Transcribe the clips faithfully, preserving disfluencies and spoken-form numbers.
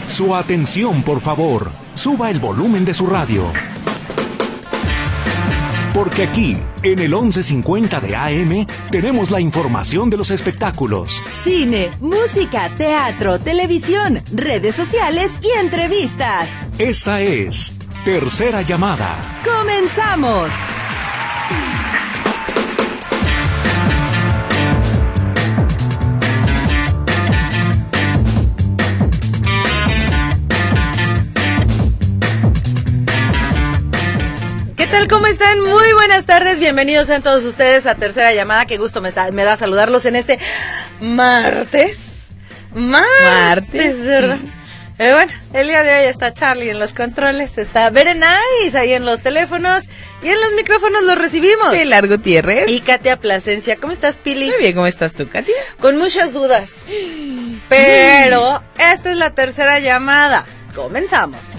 Su atención, por favor. Suba el volumen de su radio. Porque aquí, en el once cincuenta de A M, tenemos la información de los espectáculos. Cine, música, teatro, televisión, redes sociales y entrevistas. Esta es Tercera Llamada. ¡Comenzamos! ¿Qué tal? ¿Cómo están? Muy buenas tardes, bienvenidos sean todos ustedes a Tercera Llamada. Qué gusto me, está, me da saludarlos en este martes. Martes, martes. ¿Verdad? Pero bueno, el día de hoy está Charlie en los controles, está Berenice ahí en los teléfonos y en los micrófonos los recibimos. Pilar Gutiérrez. Y Katia Plasencia. ¿Cómo estás, Pili? Muy bien, ¿cómo estás tú, Katia? Con muchas dudas. Pero esta es la tercera llamada. Comenzamos.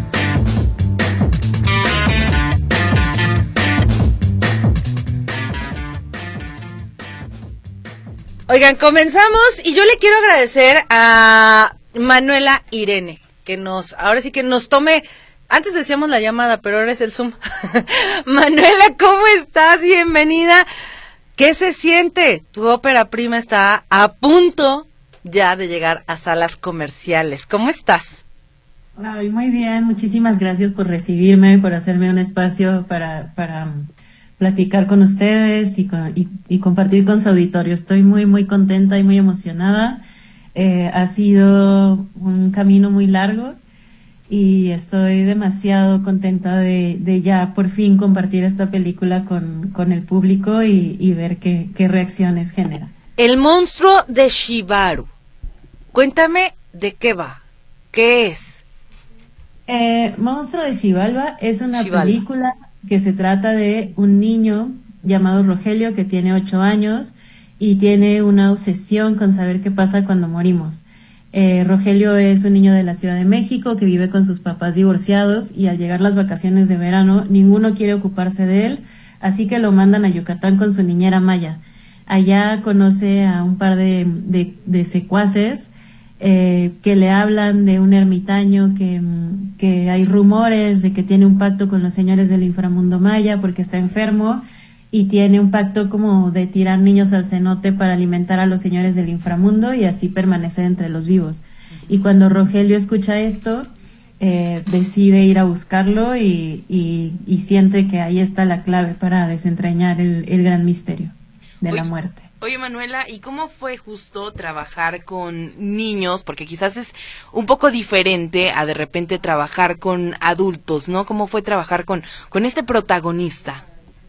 Oigan, comenzamos y yo le quiero agradecer a Manuela Irene, que nos, ahora sí que nos tome, antes decíamos la llamada, pero ahora es el Zoom. Manuela, ¿cómo estás? Bienvenida. ¿Qué se siente? Tu ópera prima está a punto ya de llegar a salas comerciales. ¿Cómo estás? Ay, muy bien, muchísimas gracias por recibirme, por hacerme un espacio para, para platicar con ustedes y, con, y, y compartir con su auditorio. Estoy muy, muy contenta y muy emocionada. Eh, ha sido un camino muy largo y estoy demasiado contenta de, de ya por fin compartir esta película con, con el público y, y ver qué, qué reacciones genera. El monstruo de Shibaru. Cuéntame de qué va, qué es. Eh, Monstruo de Xibalba es una Xibalba. película que se trata de un niño llamado Rogelio que tiene ocho años y tiene una obsesión con saber qué pasa cuando morimos. Eh, Rogelio es un niño de la Ciudad de México que vive con sus papás divorciados y al llegar las vacaciones de verano ninguno quiere ocuparse de él, así que lo mandan a Yucatán con su niñera Maya. Allá conoce a un par de, de, de secuaces eh, que le hablan de un ermitaño que, que hay rumores de que tiene un pacto con los señores del inframundo maya porque está enfermo y tiene un pacto como de tirar niños al cenote para alimentar a los señores del inframundo y así permanecer entre los vivos. Y cuando Rogelio escucha esto, eh, decide ir a buscarlo y, y, y siente que ahí está la clave para desentrañar el, el gran misterio de Oye, la muerte. Oye, Manuela, ¿y cómo fue justo trabajar con niños? Porque quizás es un poco diferente a de repente trabajar con adultos, ¿no? ¿Cómo fue trabajar con, con este protagonista?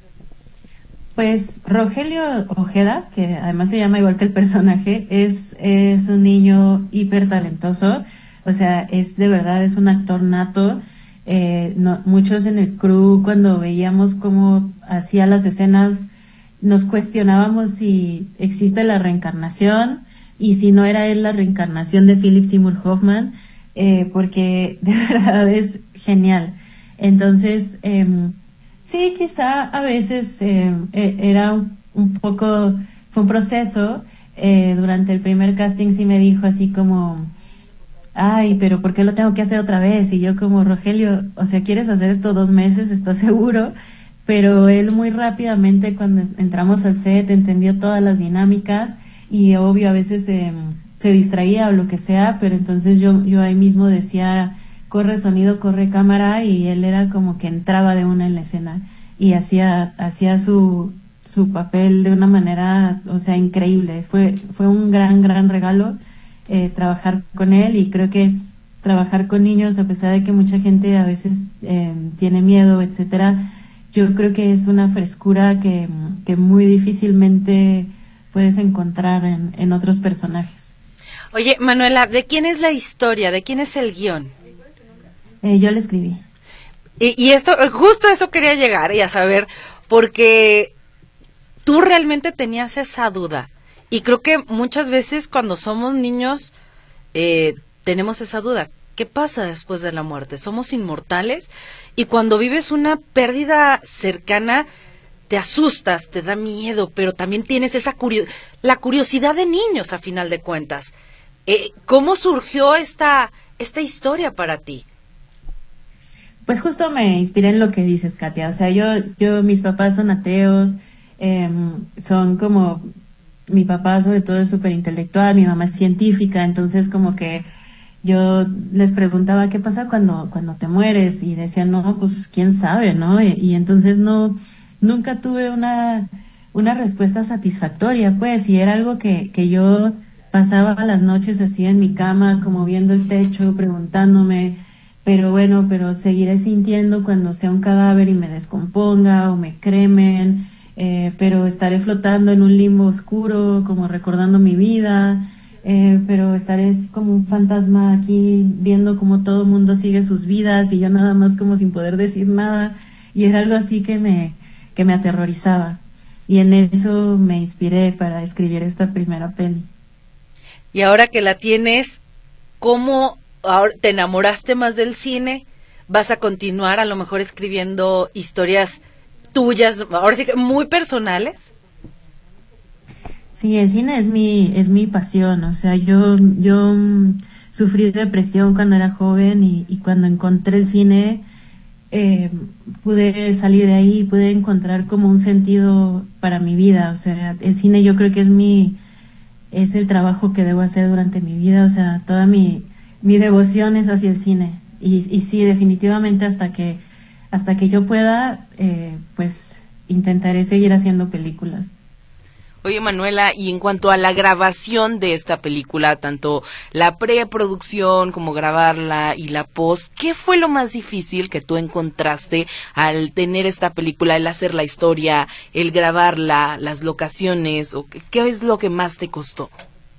Pues Rogelio Ojeda, que además se llama igual que el personaje, es, es un niño hiper talentoso, o sea, es de verdad, es un actor nato. Eh, no, muchos en el crew, cuando veíamos cómo hacía las escenas, nos cuestionábamos si existe la reencarnación y si no era él la reencarnación de Philip Seymour Hoffman, eh, porque de verdad es genial. Entonces, eh, sí, quizá a veces eh, era un, un poco, fue un proceso. Eh, durante el primer casting sí me dijo así como, ay, pero ¿por qué lo tengo que hacer otra vez? Y yo como, Rogelio, o sea, ¿quieres hacer esto dos meses? ¿Estás seguro? Pero él muy rápidamente cuando entramos al set entendió todas las dinámicas y obvio a veces eh, se distraía o lo que sea, pero entonces yo, yo ahí mismo decía, corre sonido, corre cámara, y él era como que entraba de una en la escena y hacía hacía su su papel de una manera, o sea, increíble. Fue fue un gran gran regalo eh, trabajar con él, y creo que trabajar con niños, a pesar de que mucha gente a veces eh, tiene miedo, etcétera, yo creo que es una frescura que, que muy difícilmente puedes encontrar en, en otros personajes. Oye, Manuela, ¿de quién es la historia? ¿De quién es el guión? Eh, yo lo escribí. Y, y esto, justo a eso quería llegar y a saber, porque tú realmente tenías esa duda. Y creo que muchas veces cuando somos niños eh, tenemos esa duda. ¿Qué pasa después de la muerte? ¿Somos inmortales? Y cuando vives una pérdida cercana, te asustas, te da miedo, pero también tienes esa curio- la curiosidad de niños a final de cuentas. Eh, ¿Cómo surgió esta esta historia para ti? Pues justo me inspiré en lo que dices, Katia. O sea, yo, yo, mis papás son ateos, eh, son como, mi papá sobre todo es súper intelectual, mi mamá es científica, entonces como que yo les preguntaba qué pasa cuando, cuando te mueres, y decían, no, pues quién sabe, ¿no? Y, y entonces no, nunca tuve una, una respuesta satisfactoria, pues, y era algo que, que yo pasaba las noches así en mi cama, como viendo el techo, preguntándome, pero bueno, pero seguiré sintiendo cuando sea un cadáver y me descomponga o me cremen, eh, pero estaré flotando en un limbo oscuro, como recordando mi vida, eh, pero estaré como un fantasma aquí viendo cómo todo el mundo sigue sus vidas y yo nada más como sin poder decir nada, y era algo así que me, que me aterrorizaba, y en eso me inspiré para escribir esta primera peli. Y ahora que la tienes, ¿cómo ahora te enamoraste más del cine? ¿Vas a continuar a lo mejor escribiendo historias tuyas, ahora sí que muy personales? Sí, el cine es mi, es mi pasión. O sea, yo, yo mm, sufrí depresión cuando era joven, y, y cuando encontré el cine, eh, pude salir de ahí, pude encontrar como un sentido para mi vida. O sea, el cine yo creo que es mi, es el trabajo que debo hacer durante mi vida. O sea, toda mi, mi devoción es hacia el cine. Y, y sí, definitivamente hasta que, hasta que yo pueda, eh, pues intentaré seguir haciendo películas. Oye, Manuela, y en cuanto a la grabación de esta película, tanto la preproducción como grabarla y la post, ¿qué fue lo más difícil que tú encontraste al tener esta película, el hacer la historia, el grabarla, las locaciones, o qué, qué es lo que más te costó?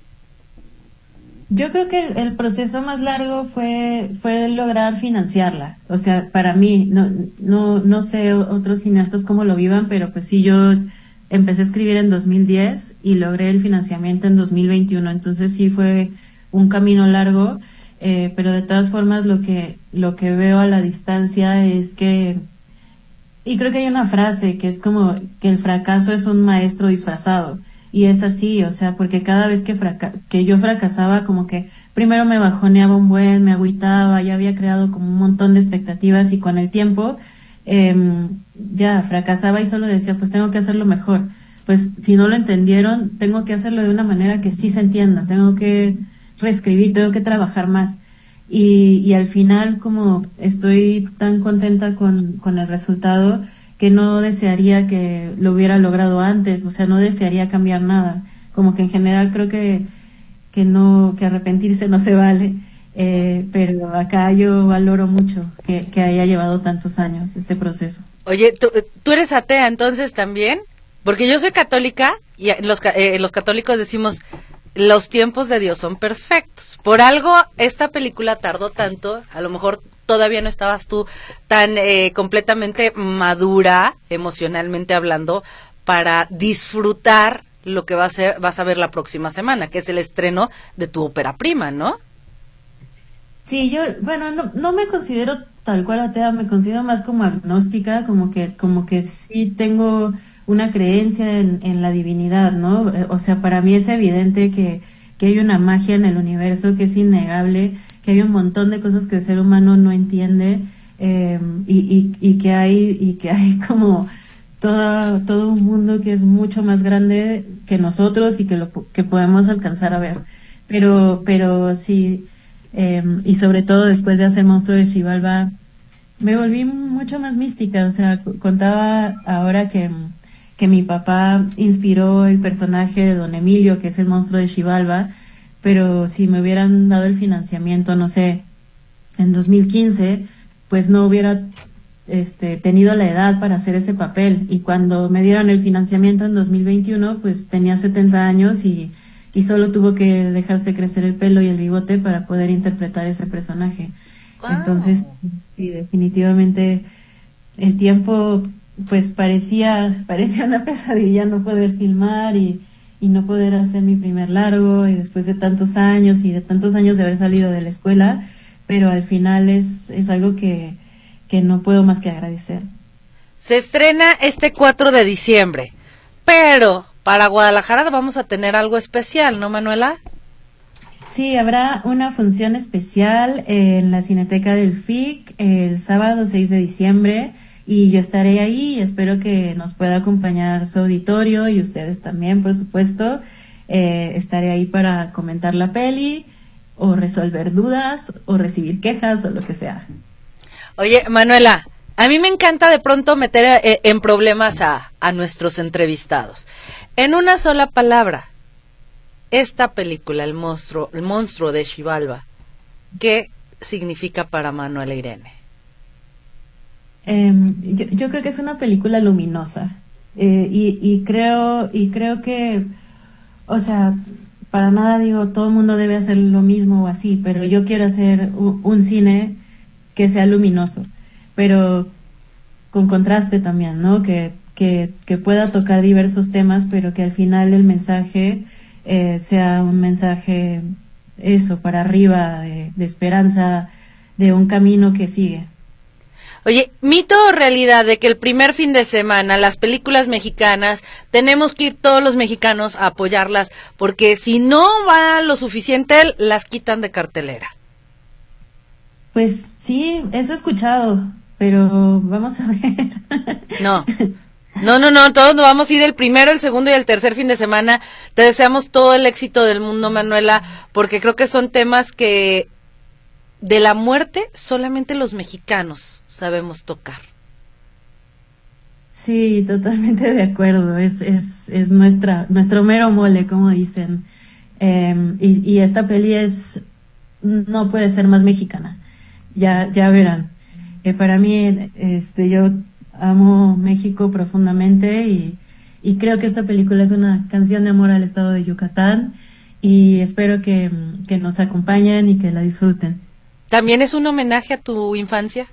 Yo creo que el, el proceso más largo fue fue lograr financiarla. O sea, para mí, no no no sé otros cineastas cómo lo vivan, pero pues sí, yo empecé a escribir en dos mil diez y logré el financiamiento en dos mil veintiuno, entonces sí fue un camino largo, eh, pero de todas formas lo que lo que veo a la distancia es que, y creo que hay una frase que es como que el fracaso es un maestro disfrazado, y es así, o sea, porque cada vez que fraca- que yo fracasaba, como que primero me bajoneaba un buen, me agüitaba, ya había creado como un montón de expectativas, y con el tiempo Eh, ya fracasaba y solo decía, pues tengo que hacerlo mejor. Pues si no lo entendieron, tengo que hacerlo de una manera que sí se entienda, tengo que reescribir, tengo que trabajar más. Y, y al final, como estoy tan contenta con, con el resultado, que no desearía que lo hubiera logrado antes, o sea, no desearía cambiar nada. Como que en general creo que, que no, que arrepentirse no se vale. Eh, pero acá yo valoro mucho que, que haya llevado tantos años este proceso. Oye, ¿tú, tú eres atea entonces también? Porque yo soy católica y los, eh, los católicos decimos, los tiempos de Dios son perfectos. Por algo esta película tardó tanto, a lo mejor todavía no estabas tú tan eh, completamente madura, emocionalmente hablando, para disfrutar lo que va a ser, vas a ver la próxima semana, que es el estreno de tu ópera prima, ¿no? Sí, yo, bueno, no, no me considero tal cual atea, me considero más como agnóstica, como que, como que sí tengo una creencia en, en la divinidad, ¿no? O sea, para mí es evidente que, que hay una magia en el universo que es innegable, que hay un montón de cosas que el ser humano no entiende, eh, y, y, y que hay, y que hay como todo, todo un mundo que es mucho más grande que nosotros y que lo que podemos alcanzar a ver. Pero, pero sí. Eh, y sobre todo después de hacer Monstruo de Xibalba me volví mucho más mística. O sea, contaba ahora que, que mi papá inspiró el personaje de Don Emilio, que es el monstruo de Xibalba, pero si me hubieran dado el financiamiento, no sé, en dos mil quince, pues no hubiera este, tenido la edad para hacer ese papel, y cuando me dieron el financiamiento en dos mil veintiuno, pues tenía setenta años y y solo tuvo que dejarse crecer el pelo y el bigote para poder interpretar ese personaje. Wow. Entonces, sí, definitivamente el tiempo pues parecía parecía una pesadilla, no poder filmar y, y no poder hacer mi primer largo, y después de tantos años y de tantos años de haber salido de la escuela, pero al final es, es algo que, que no puedo más que agradecer. Se estrena este cuatro de diciembre, pero para Guadalajara vamos a tener algo especial, ¿no, Manuela? Sí, habrá una función especial en la Cineteca del F I C el sábado seis de diciembre y yo estaré ahí y espero que nos pueda acompañar su auditorio y ustedes también, por supuesto. Eh, estaré ahí para comentar la peli o resolver dudas o recibir quejas o lo que sea. Oye, Manuela, a mí me encanta de pronto meter eh, en problemas a, a nuestros entrevistados. En una sola palabra, esta película, El monstruo, el monstruo de Xibalba, ¿qué significa para Manuela Irene? Eh, yo, yo creo que es una película luminosa eh, y, y creo y creo que, o sea, para nada digo todo el mundo debe hacer lo mismo o así, pero yo quiero hacer un, un cine que sea luminoso, pero con contraste también, ¿no? Que, que, que pueda tocar diversos temas, pero que al final el mensaje eh, sea un mensaje, eso, para arriba, de, de esperanza, de un camino que sigue. Oye, ¿mito o realidad de que el primer fin de semana las películas mexicanas tenemos que ir todos los mexicanos a apoyarlas porque si no va lo suficiente las quitan de cartelera? Pues sí, eso he escuchado, pero vamos a ver. No, no, no, no, todos nos vamos a ir el primero, el segundo y el tercer fin de semana. Te deseamos todo el éxito del mundo, Manuela, porque creo que son temas que de la muerte solamente los mexicanos sabemos tocar. Sí, totalmente de acuerdo. Es, es, es nuestra, nuestro mero mole, como dicen. Eh, y, y esta peli es, no puede ser más mexicana. Ya, ya verán. Eh, para mí, este, yo amo México profundamente y, y creo que esta película es una canción de amor al estado de Yucatán y espero que, que nos acompañen y que la disfruten. ¿También es un homenaje a tu infancia?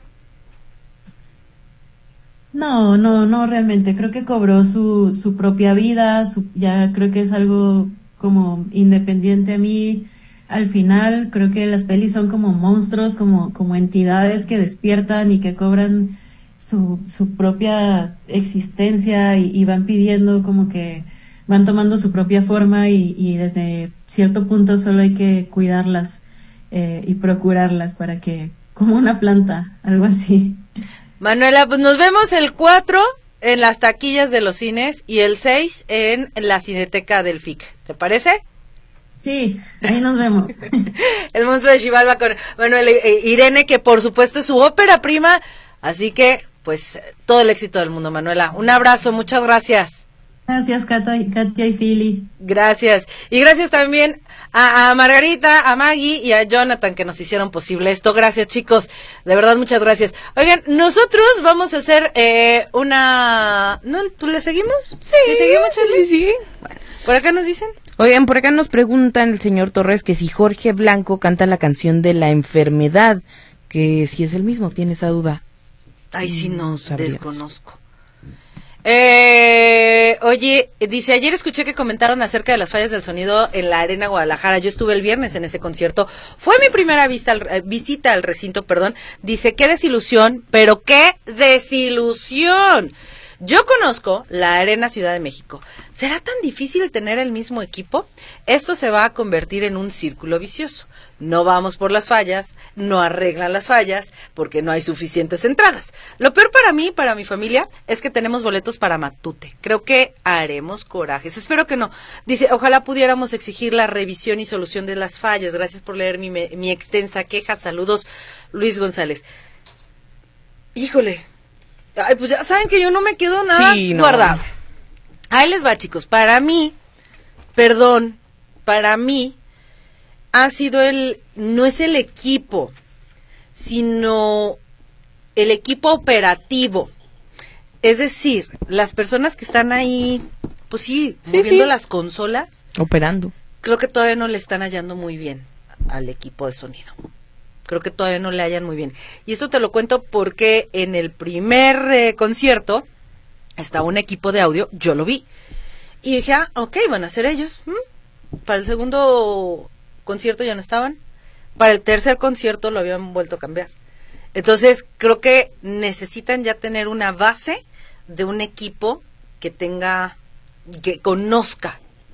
No, no, no realmente. Creo que cobró su, su propia vida, su, ya creo que es algo como independiente a mí. Al final, creo que las pelis son como monstruos, como, como entidades que despiertan y que cobran su, su propia existencia y, y van pidiendo como que van tomando su propia forma y, y desde cierto punto solo hay que cuidarlas eh, y procurarlas para que, como una planta, algo así. Manuela, pues nos vemos el cuatro en las taquillas de los cines y el seis en la Cineteca del F I C. ¿Te parece? Sí, ahí nos vemos. El monstruo de Xibalba con Manuela Irene, que por supuesto es su ópera prima. Así que, pues, todo el éxito del mundo, Manuela. Un abrazo, muchas gracias. Gracias, Katia, Katia y Philly. Gracias. Y gracias también a, a Margarita, a Maggie y a Jonathan que nos hicieron posible esto. Gracias, chicos. De verdad, muchas gracias. Oigan, nosotros vamos a hacer eh, una... ¿No? ¿Tú le seguimos? Sí. ¿Le seguimos, Sí, sí, sí. Bueno, ¿por acá nos dicen? Oigan, por acá nos preguntan el señor Torres que si Jorge Blanco canta la canción de la enfermedad, que si es el mismo, tiene esa duda. Ay, sí, no, No sabrías. desconozco. Eh, oye, dice, ayer escuché que comentaron acerca de las fallas del sonido en la Arena Guadalajara. Yo estuve el viernes en ese concierto. Fue mi primera vista al, eh, visita al recinto, perdón. Dice, qué desilusión, pero qué desilusión. Yo conozco la Arena Ciudad de México. ¿Será tan difícil tener el mismo equipo? Esto se va a convertir en un círculo vicioso. No vamos por las fallas, no arreglan las fallas, porque no hay suficientes entradas. Lo peor para mí y para mi familia es que tenemos boletos para Matute. Creo que haremos corajes. Espero que no. Dice, ojalá pudiéramos exigir la revisión y solución de las fallas. Gracias por leer mi, mi extensa queja. Saludos, Luis González. Híjole. Ay, pues ya saben que yo no me quedo nada Sí, no. guardado. Ahí les va, chicos. Para mí, perdón, para mí ha sido el, no es el equipo, sino el equipo operativo. Es decir, las personas que están ahí, pues sí, Sí, moviendo sí. las consolas, Operando. creo que todavía no le están hallando muy bien al equipo de sonido. Creo que todavía no le hallan muy bien. Y esto te lo cuento porque en el primer eh, concierto estaba un equipo de audio, yo lo vi. Y dije, ah, ok, van a ser ellos. ¿Mm? Para el segundo concierto ya no estaban. Para el tercer concierto lo habían vuelto a cambiar. Entonces, creo que necesitan ya tener una base de un equipo que tenga, que conozca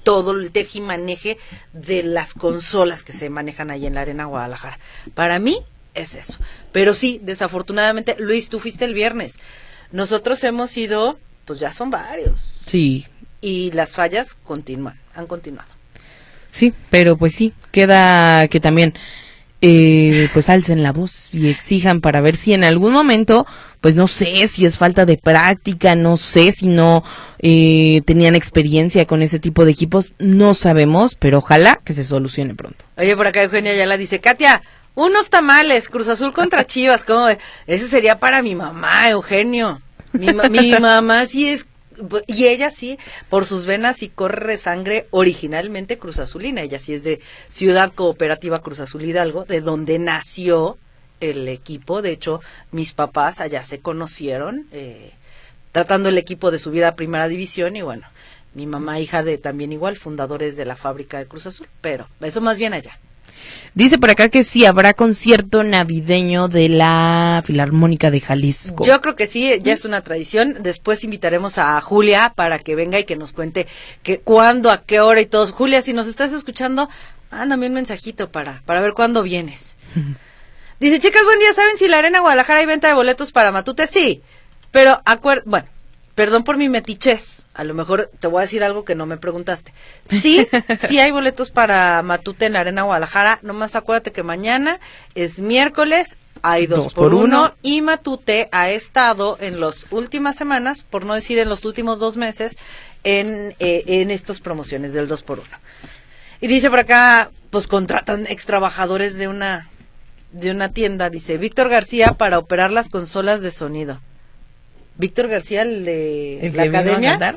todo el tejimaneje de las consolas que se manejan ahí en la Arena Guadalajara. Para mí es eso. Pero sí, desafortunadamente, Luis, tú fuiste el viernes. Nosotros hemos ido, pues ya son varios. Sí. Y las fallas continúan, han continuado. Sí, pero pues sí, queda que también eh, pues alcen la voz y exijan para ver si en algún momento, pues no sé si es falta de práctica, no sé si no eh, tenían experiencia con ese tipo de equipos, no sabemos, pero ojalá que se solucione pronto. Oye, por acá Eugenia ya la dice, Katia, unos tamales, Cruz Azul contra Chivas, ¿cómo ves? Ese sería para mi mamá, Eugenio. Mi, ma- mi mamá sí es, y ella sí, por sus venas sí corre sangre originalmente Cruz Azulina. Ella sí es de Ciudad Cooperativa Cruz Azul Hidalgo, de donde nació el equipo. De hecho, mis papás allá se conocieron, eh, tratando el equipo de subir a Primera División, y bueno, mi mamá, hija de también igual, fundadores de la fábrica de Cruz Azul, pero eso más bien allá. Dice por acá que sí habrá concierto navideño de la Filarmónica de Jalisco. Yo creo que sí, ya es una tradición. Después invitaremos a Julia para que venga y que nos cuente que cuándo, a qué hora y todo. Julia, si nos estás escuchando, mándame un mensajito para, para ver cuándo vienes. Dice, chicas, buen día, ¿saben si la Arena Guadalajara hay venta de boletos para Matute? Sí, pero acuer- bueno, perdón por mi metichez, a lo mejor te voy a decir algo que no me preguntaste. Sí, sí hay boletos para Matute en la Arena Guadalajara, nomás acuérdate que mañana es miércoles, hay dos, Dos por, por uno, uno. y Matute ha estado en las últimas semanas, por no decir en los últimos dos meses, en, eh, en estas promociones del dos por uno. Y dice por acá, pues contratan ex trabajadores de una, de una tienda, dice Víctor García para operar las consolas de sonido. Víctor García, el de ¿El la que vino a academia. cantar?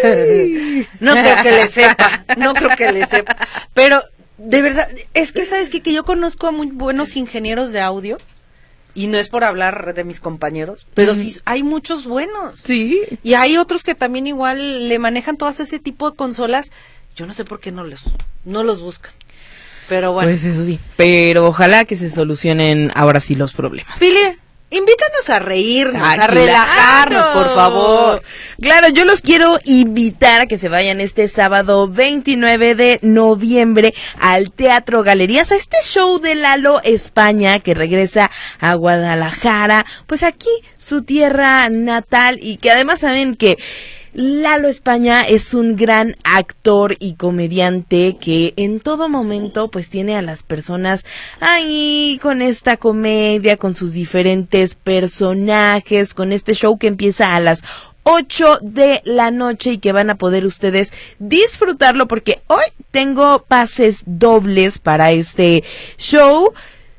No creo que le sepa, no creo que le sepa. Pero, de verdad, es que, ¿sabes qué? Que yo conozco a muy buenos ingenieros de audio, y no es por hablar de mis compañeros, pero sí hay muchos buenos. Sí. Y hay otros que también igual le manejan todas ese tipo de consolas. Yo no sé por qué no los, no los buscan. Pero bueno. Pues eso sí. Pero ojalá que se solucionen ahora sí los problemas. Pili, invítanos a reírnos, Ah, a relajarnos, claro. por favor. Claro, yo los quiero invitar a que se vayan este sábado veintinueve de noviembre al Teatro Galerías, a este show de Lalo España que regresa a Guadalajara, pues aquí su tierra natal, y que además saben que Lalo España es un gran actor y comediante que en todo momento pues tiene a las personas ahí con esta comedia, con sus diferentes personajes, con este show que empieza a las ocho de la noche y que van a poder ustedes disfrutarlo porque hoy tengo pases dobles para este show.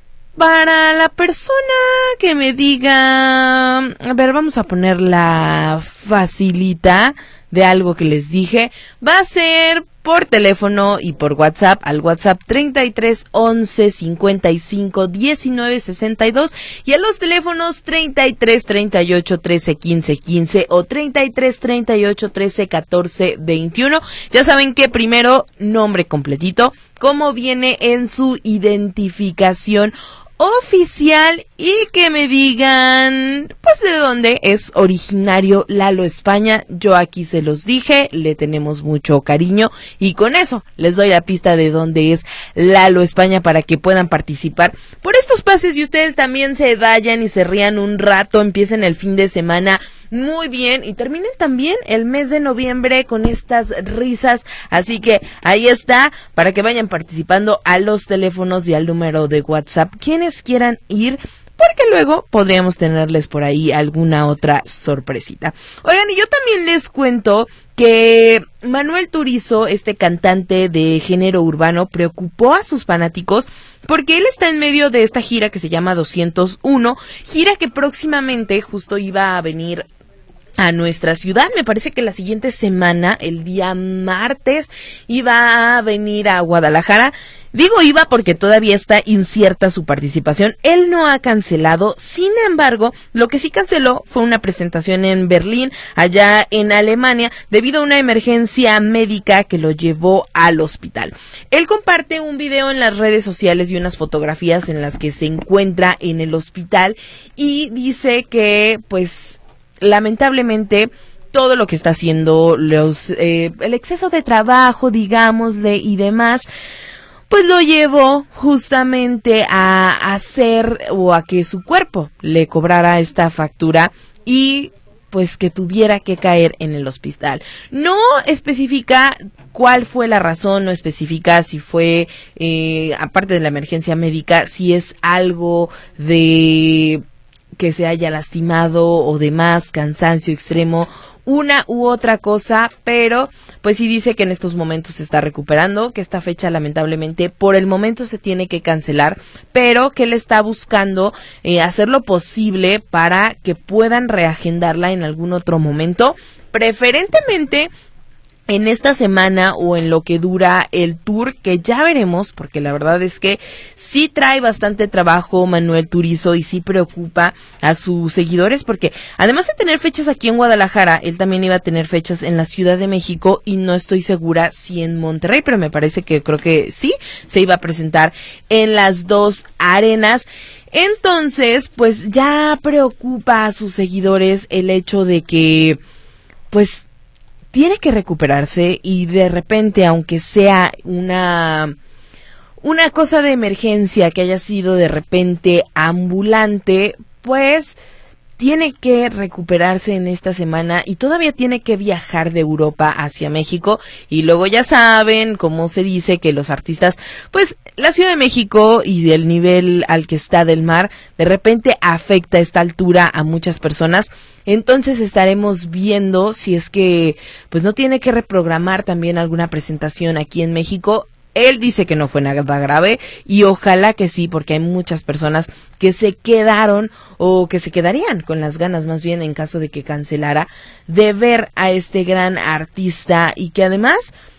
Para la persona que me diga, a ver, vamos a poner la facilita de algo que les dije, va a ser por teléfono y por WhatsApp al WhatsApp treinta y tres once cincuenta y cinco diecinueve sesenta y dos y a los teléfonos treinta y tres treinta y ocho trece quince quince o treinta y tres treinta y ocho trece catorce veintiuno. Ya saben que primero nombre completito, cómo viene en su identificación oficial y que me digan pues de dónde es originario Lalo España. Yo aquí se los dije, le tenemos mucho cariño y con eso les doy la pista de dónde es Lalo España para que puedan participar por estos pases y ustedes también se vayan y se rían un rato, empiecen el fin de semana muy bien y terminen también el mes de noviembre con estas risas, así que ahí está para que vayan participando a los teléfonos y al número de WhatsApp quienes quieran ir, porque luego podríamos tenerles por ahí alguna otra sorpresita. Oigan, y yo también les cuento que Manuel Turizo, este cantante de género urbano, preocupó a sus fanáticos porque él está en medio de esta gira que se llama doscientos uno, gira que próximamente justo iba a venir a nuestra ciudad. Me parece que la siguiente semana, el día martes, iba a venir a Guadalajara. Digo iba porque todavía está incierta su participación. Él no ha cancelado, sin embargo, lo que sí canceló fue una presentación en Berlín, allá en Alemania, debido a una emergencia médica que lo llevó al hospital. Él comparte un video en las redes sociales y unas fotografías en las que se encuentra en el hospital y dice que, pues, lamentablemente todo lo que está haciendo, los eh, el exceso de trabajo, digámosle, y demás, pues lo llevó justamente a hacer o a que su cuerpo le cobrara esta factura y pues que tuviera que caer en el hospital. No especifica cuál fue la razón, no especifica si fue, eh, aparte de la emergencia médica, si es algo de que se haya lastimado o demás, cansancio extremo, una u otra cosa, pero pues sí dice que en estos momentos se está recuperando, que esta fecha lamentablemente por el momento se tiene que cancelar, pero que él está buscando eh, hacer lo posible para que puedan reagendarla en algún otro momento, preferentemente en esta semana o en lo que dura el tour, que ya veremos, porque la verdad es que sí trae bastante trabajo Manuel Turizo y sí preocupa a sus seguidores, porque además de tener fechas aquí en Guadalajara, él también iba a tener fechas en la Ciudad de México y no estoy segura si en Monterrey, pero me parece que creo que sí, se iba a presentar en las dos arenas. Entonces, pues ya preocupa a sus seguidores el hecho de que, pues, tiene que recuperarse y de repente, aunque sea una una cosa de emergencia que haya sido de repente ambulante, pues tiene que recuperarse en esta semana y todavía tiene que viajar de Europa hacia México. Y luego ya saben cómo se dice que los artistas, pues la Ciudad de México y el nivel al que está del mar, de repente afecta a esta altura a muchas personas. Entonces estaremos viendo si es que pues no tiene que reprogramar también alguna presentación aquí en México. Él dice que no fue nada grave y ojalá que sí, porque hay muchas personas que se quedaron o que se quedarían con las ganas, más bien en caso de que cancelara, de ver a este gran artista y que además,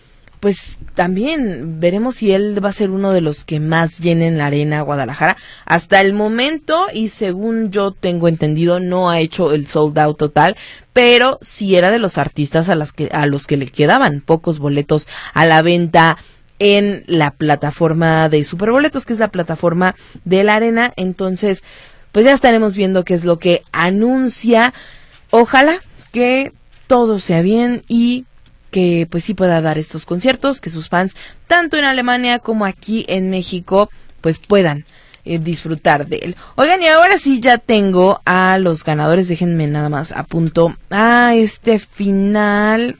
pues también veremos si él va a ser uno de los que más llenen la arena Guadalajara. Hasta el momento, y según yo tengo entendido, no ha hecho el sold out total, pero sí era de los artistas a, las que, a los que le quedaban pocos boletos a la venta en la plataforma de Superboletos, que es la plataforma de la arena. Entonces, pues ya estaremos viendo qué es lo que anuncia. Ojalá que todo sea bien y que pues sí pueda dar estos conciertos, que sus fans, tanto en Alemania como aquí en México, pues puedan eh, disfrutar de él. Oigan, y ahora sí ya tengo a los ganadores, déjenme nada más apunto a este final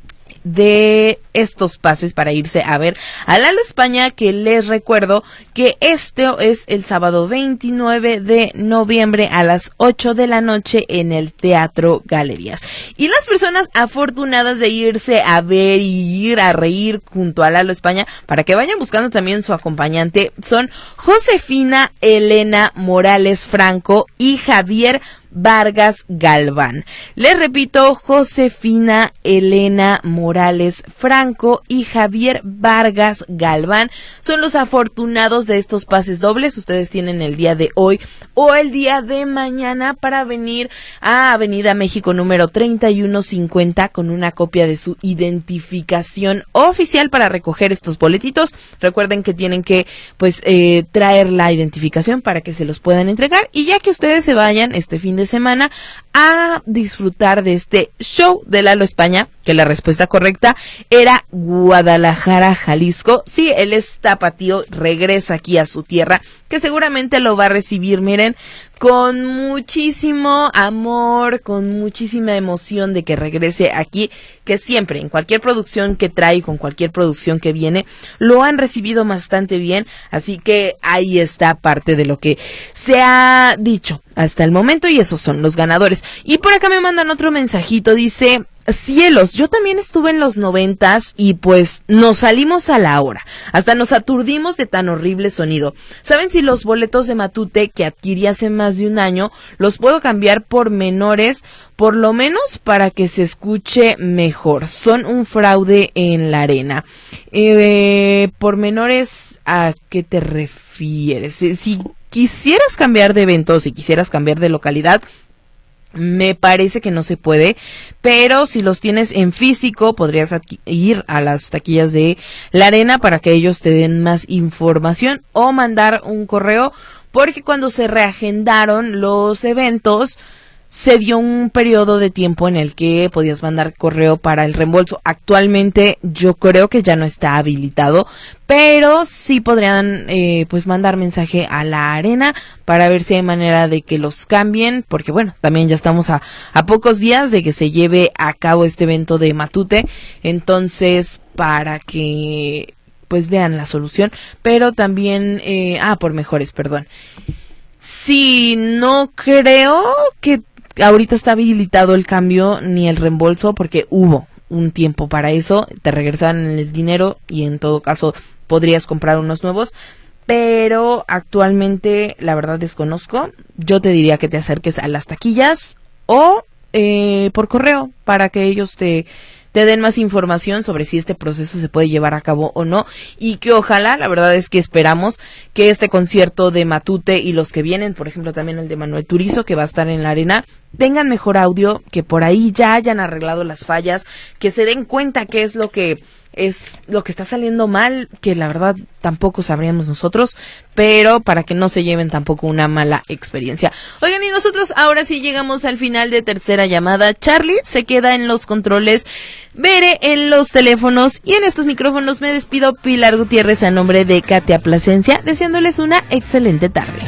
de estos pases para irse a ver a Lalo España, que les recuerdo que este es el sábado veintinueve de noviembre a las ocho de la noche en el Teatro Galerías. Y las personas afortunadas de irse a ver y ir a reír junto a Lalo España, para que vayan buscando también su acompañante, son Josefina Elena Morales Franco y Javier Vargas Galván. Les repito, Josefina Elena Morales Franco y Javier Vargas Galván son los afortunados de estos pases dobles. Ustedes tienen el día de hoy o el día de mañana para venir a Avenida México número treinta y uno cincuenta con una copia de su identificación oficial para recoger estos boletitos. Recuerden que tienen que pues eh, traer la identificación para que se los puedan entregar, y ya que ustedes se vayan este fin de semana a disfrutar de este show de Lalo España, que la respuesta correcta era Guadalajara, Jalisco. Sí, él es tapatío, regresa aquí a su tierra, que seguramente lo va a recibir, miren, con muchísimo amor, con muchísima emoción de que regrese aquí, que siempre, en cualquier producción que trae, con cualquier producción que viene, lo han recibido bastante bien, así que ahí está parte de lo que se ha dicho hasta el momento, y esos son los ganadores. Y por acá me mandan otro mensajito, dice: cielos, yo también estuve en los noventas y pues nos salimos a la hora, hasta nos aturdimos de tan horrible sonido. ¿Saben si los boletos de Matute que adquirí hace más de un año los puedo cambiar por menores, por lo menos para que se escuche mejor? Son un fraude en la arena. Eh, por menores, ¿a qué te refieres? Si, si quisieras cambiar de evento, si quisieras cambiar de localidad, me parece que no se puede, pero si los tienes en físico, podrías ir a las taquillas de la arena para que ellos te den más información o mandar un correo, porque cuando se reagendaron los eventos, se dio un periodo de tiempo en el que podías mandar correo para el reembolso. Actualmente yo creo que ya no está habilitado, pero sí podrían eh, pues mandar mensaje a la arena para ver si hay manera de que los cambien, porque bueno, también ya estamos a, a pocos días de que se lleve a cabo este evento de Matute, entonces para que pues vean la solución, pero también, eh, ah, por mejores, perdón. Sí, no creo que ahorita está habilitado el cambio ni el reembolso, porque hubo un tiempo para eso, te regresaban el dinero y en todo caso podrías comprar unos nuevos, pero actualmente la verdad desconozco. Yo te diría que te acerques a las taquillas o eh, por correo para que ellos te te den más información sobre si este proceso se puede llevar a cabo o no, y que ojalá, la verdad es que esperamos que este concierto de Matute y los que vienen, por ejemplo también el de Manuel Turizo, que va a estar en la arena, tengan mejor audio, que por ahí ya hayan arreglado las fallas, que se den cuenta qué es lo que es lo que está saliendo mal, que la verdad tampoco sabríamos nosotros, pero para que no se lleven tampoco una mala experiencia. Oigan, y nosotros ahora sí llegamos al final de Tercera Llamada. Charlie se queda en los controles, Bere en los teléfonos, y en estos micrófonos me despido, Pilar Gutiérrez, a nombre de Katia Plasencia, deseándoles una excelente tarde.